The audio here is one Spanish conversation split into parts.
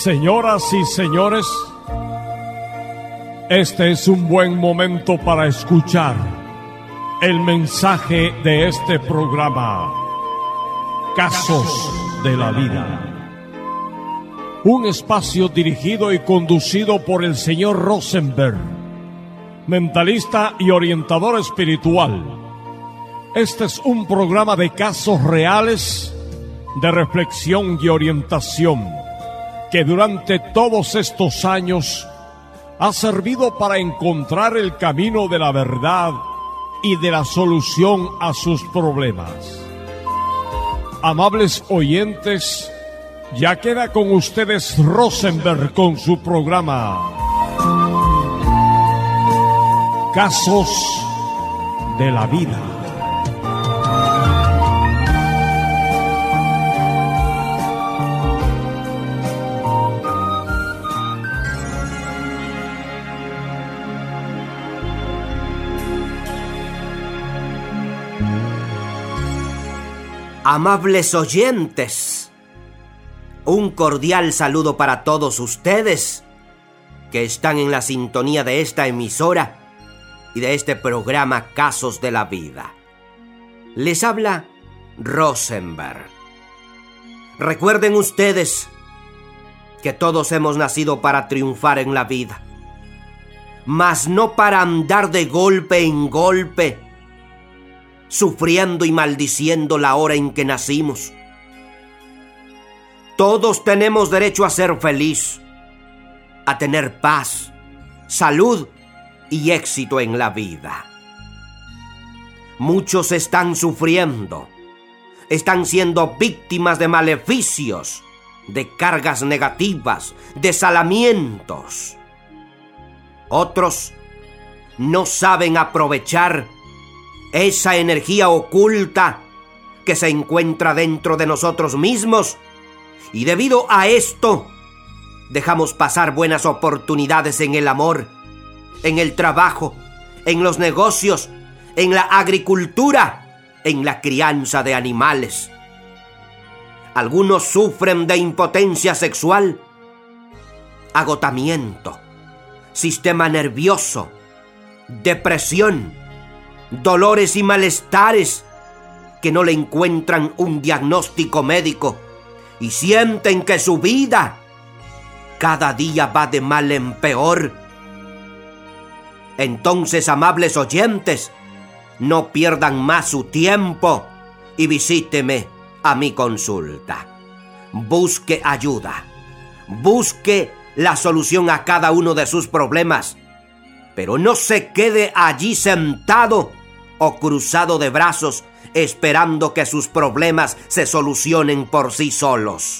Señoras y señores, este es un buen momento para escuchar el mensaje de este programa, Casos de la Vida. Un espacio dirigido y conducido por el señor Rosenberg, mentalista y orientador espiritual. Este es un programa de casos reales, de reflexión y orientación, que durante todos estos años ha servido para encontrar el camino de la verdad y de la solución a sus problemas. Amables oyentes, ya queda con ustedes Rosenberg con su programa Casos de la Vida. Amables oyentes, un cordial saludo para todos ustedes que están en la sintonía de esta emisora y de este programa Casos de la Vida. Les habla Rosenberg. Recuerden ustedes que todos hemos nacido para triunfar en la vida, mas no para andar de golpe en golpe, sufriendo y maldiciendo la hora en que nacimos. Todos tenemos derecho a ser feliz, a tener paz, salud y éxito en la vida. Muchos están sufriendo, están siendo víctimas de maleficios, de cargas negativas, de desalamientos. Otros no saben aprovechar esa energía oculta que se encuentra dentro de nosotros mismos, y debido a esto dejamos pasar buenas oportunidades en el amor, en el trabajo, en los negocios, en la agricultura, en la crianza de animales. Algunos sufren de impotencia sexual, agotamiento, sistema nervioso, depresión, dolores y malestares que no le encuentran un diagnóstico médico y sienten que su vida cada día va de mal en peor. Entonces, amables oyentes, no pierdan más su tiempo y visíteme a mi consulta. Busque ayuda, busque la solución a cada uno de sus problemas, pero no se quede allí sentado o cruzado de brazos esperando que sus problemas se solucionen por sí solos.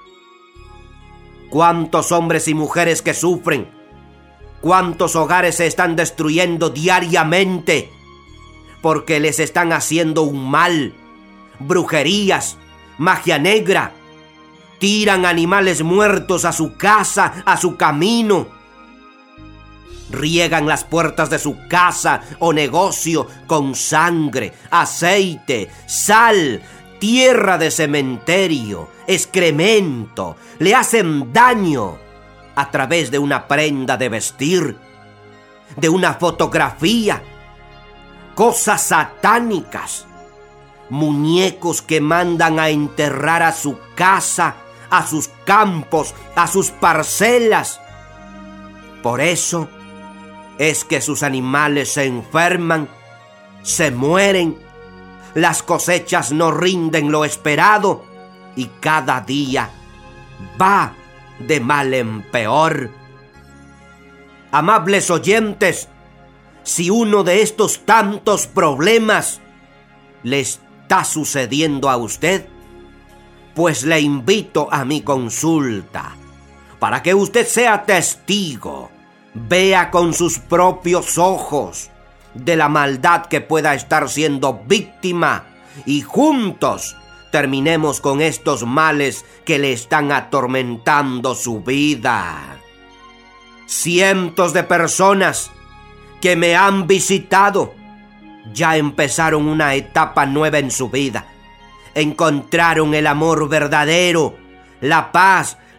¿Cuántos hombres y mujeres que sufren? ¿Cuántos hogares se están destruyendo diariamente porque les están haciendo un mal? Brujerías, magia negra, tiran animales muertos a su casa, a su camino. Riegan las puertas de su casa o negocio con sangre, aceite, sal, tierra de cementerio, excremento. Le hacen daño a través de una prenda de vestir, de una fotografía, cosas satánicas, muñecos que mandan a enterrar a su casa, a sus campos, a sus parcelas. Por eso es que sus animales se enferman, se mueren, las cosechas no rinden lo esperado y cada día va de mal en peor. Amables oyentes, si uno de estos tantos problemas le está sucediendo a usted, pues le invito a mi consulta para que usted sea testigo, vea con sus propios ojos de la maldad que pueda estar siendo víctima y juntos terminemos con estos males que le están atormentando su vida. Cientos de personas que me han visitado ya empezaron una etapa nueva en su vida. Encontraron el amor verdadero, la paz,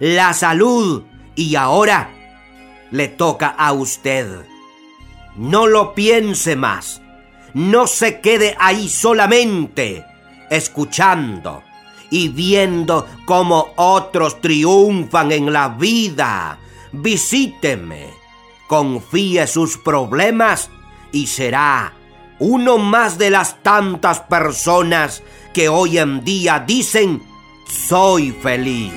la salud, y ahora le toca a usted. No lo piense más. No se quede ahí solamente escuchando y viendo cómo otros triunfan en la vida. Visíteme, confíe sus problemas y será uno más de las tantas personas que hoy en día dicen: soy feliz.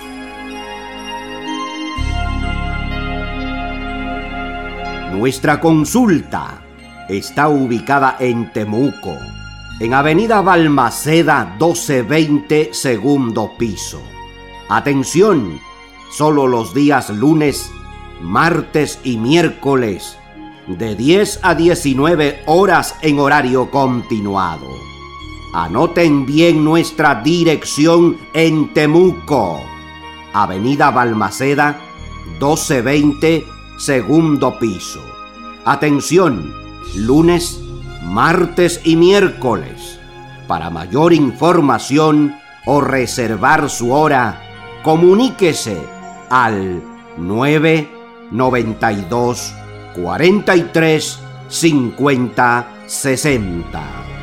Nuestra consulta está ubicada en Temuco, en Avenida Balmaceda 1220, segundo piso. Atención, solo los días lunes, martes y miércoles, de 10 a 19 horas en horario continuado. Anoten bien nuestra dirección en Temuco, Avenida Balmaceda 1220, segundo piso. Atención, lunes, martes y miércoles. Para mayor información o reservar su hora, comuníquese al 992 43 50 60.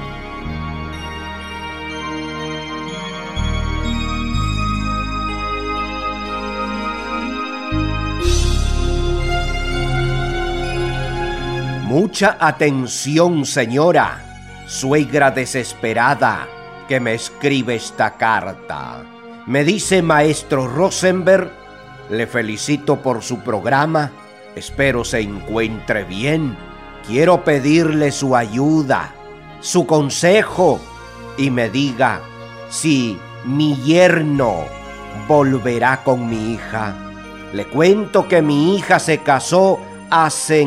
Mucha atención, señora, suegra desesperada, que me escribe esta carta. Me dice: maestro Rosenberg, le felicito por su programa, espero se encuentre bien. Quiero pedirle su ayuda, su consejo, y me diga si mi yerno volverá con mi hija. Le cuento que mi hija se casó hace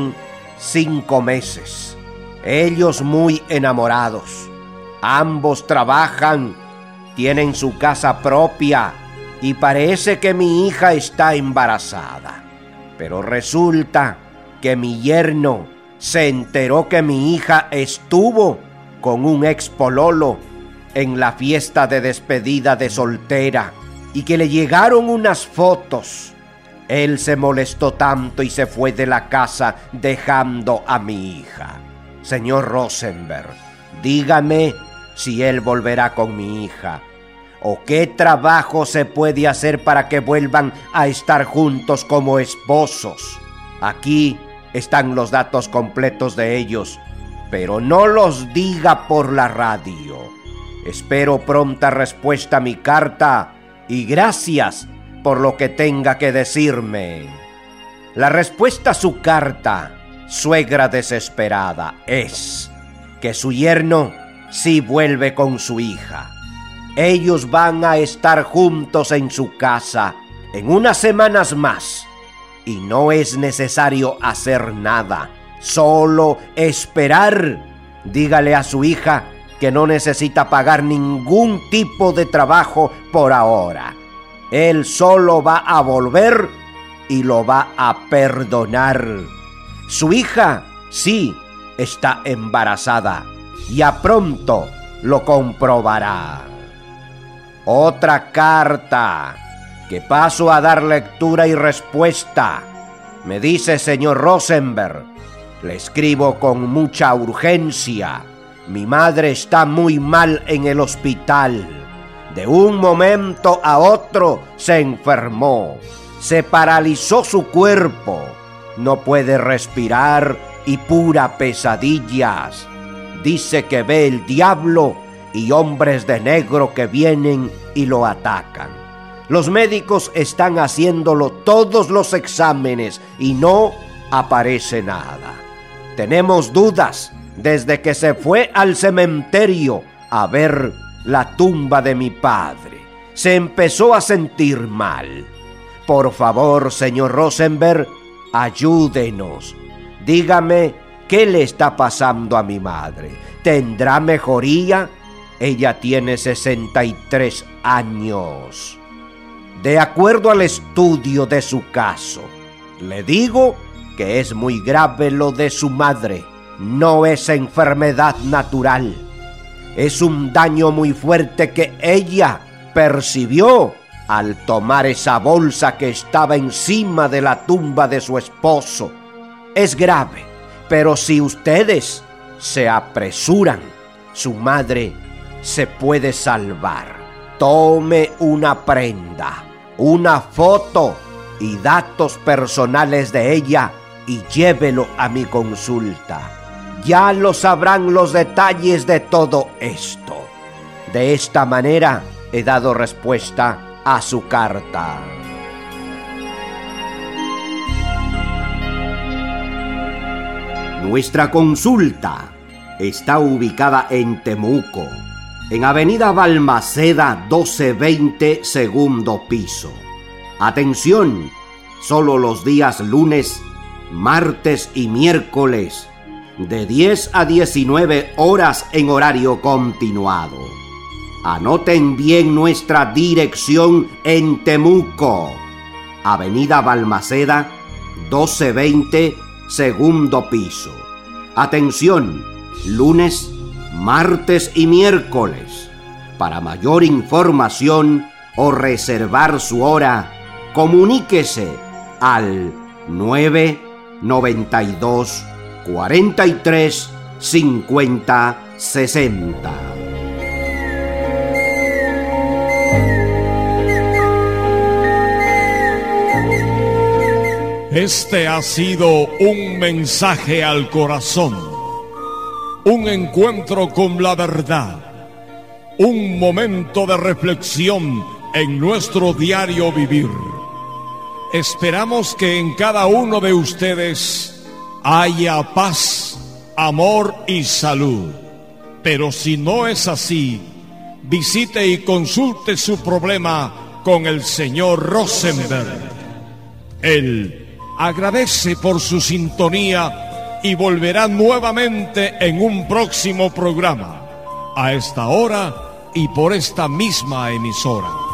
5 meses. Ellos muy enamorados. Ambos trabajan, tienen su casa propia y parece que mi hija está embarazada. Pero resulta que mi yerno se enteró que mi hija estuvo con un expololo en la fiesta de despedida de soltera y que le llegaron unas fotos. Él se molestó tanto y se fue de la casa dejando a mi hija. Señor Rosenberg, dígame si él volverá con mi hija, o qué trabajo se puede hacer para que vuelvan a estar juntos como esposos. Aquí están los datos completos de ellos, pero no los diga por la radio. Espero pronta respuesta a mi carta y gracias por lo que tenga que decirme. La respuesta a su carta, suegra desesperada, es que su yerno sí vuelve con su hija. Ellos van a estar juntos en su casa en unas semanas más y no es necesario hacer nada, solo esperar. Dígale a su hija que no necesita pagar ningún tipo de trabajo por ahora. Él solo va a volver y lo va a perdonar. Su hija sí está embarazada. Ya pronto lo comprobará. Otra carta que paso a dar lectura y respuesta. Me dice: señor Rosenberg, le escribo con mucha urgencia. Mi madre está muy mal en el hospital. De un momento a otro se enfermó, se paralizó su cuerpo, no puede respirar y pura pesadillas. Dice que ve el diablo y hombres de negro que vienen y lo atacan. Los médicos están haciéndolo todos los exámenes y no aparece nada. Tenemos dudas desde que se fue al cementerio a ver la tumba de mi padre. Se empezó a sentir mal. Por favor, señor Rosenberg, ayúdenos. Dígame qué le está pasando a mi madre. ¿Tendrá mejoría? Ella tiene 63 años. De acuerdo al estudio de su caso, le digo que es muy grave lo de su madre. No es enfermedad natural. Es un daño muy fuerte que ella percibió al tomar esa bolsa que estaba encima de la tumba de su esposo. Es grave, pero si ustedes se apresuran, su madre se puede salvar. Tome una prenda, una foto y datos personales de ella y llévelo a mi consulta. Ya lo sabrán los detalles de todo esto. De esta manera he dado respuesta a su carta. Nuestra consulta está ubicada en Temuco, en Avenida Balmaceda 1220, segundo piso. Atención, solo los días lunes, martes y miércoles, de 10 a 19 horas en horario continuado. Anoten bien nuestra dirección en Temuco, Avenida Balmaceda 1220, segundo piso. Atención, lunes, martes y miércoles. Para mayor información o reservar su hora, comuníquese al 992 43 50 60. Este ha sido un mensaje al corazón, un encuentro con la verdad, un momento de reflexión en nuestro diario vivir. Esperamos que en cada uno de ustedes haya paz, amor y salud. Pero si no es así, visite y consulte su problema con el señor Rosenberg. Él agradece por su sintonía y volverá nuevamente en un próximo programa, a esta hora y por esta misma emisora.